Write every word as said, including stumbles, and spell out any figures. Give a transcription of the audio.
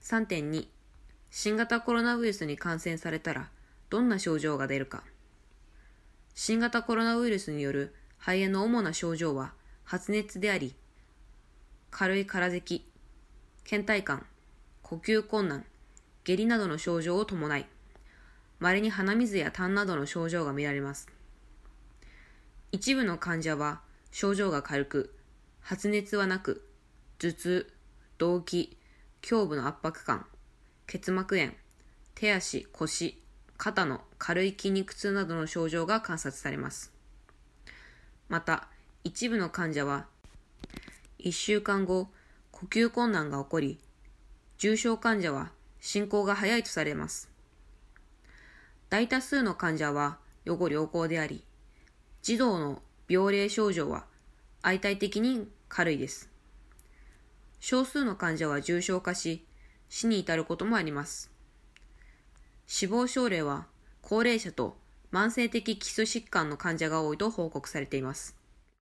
さんてんに 新型コロナウイルスに感染されたらどんな症状が出るか。新型コロナウイルスによる肺炎の主な症状は発熱であり、軽い空咳、倦怠感、呼吸困難、下痢などの症状を伴い、稀に鼻水や痰などの症状が見られます。一部の患者は症状が軽く、発熱はなく、頭痛、動悸、胸部の圧迫感、結膜炎、手足、腰、肩の軽い筋肉痛などの症状が観察されます。また、一部の患者はいっしゅうかんご、呼吸困難が起こり、重症患者は進行が早いとされます。大多数の患者は予後良好であり、児童の病例症状は相対的に軽いです。少数の患者は重症化し、死に至ることもあります。死亡症例は高齢者と慢性的基礎疾患の患者が多いと報告されています。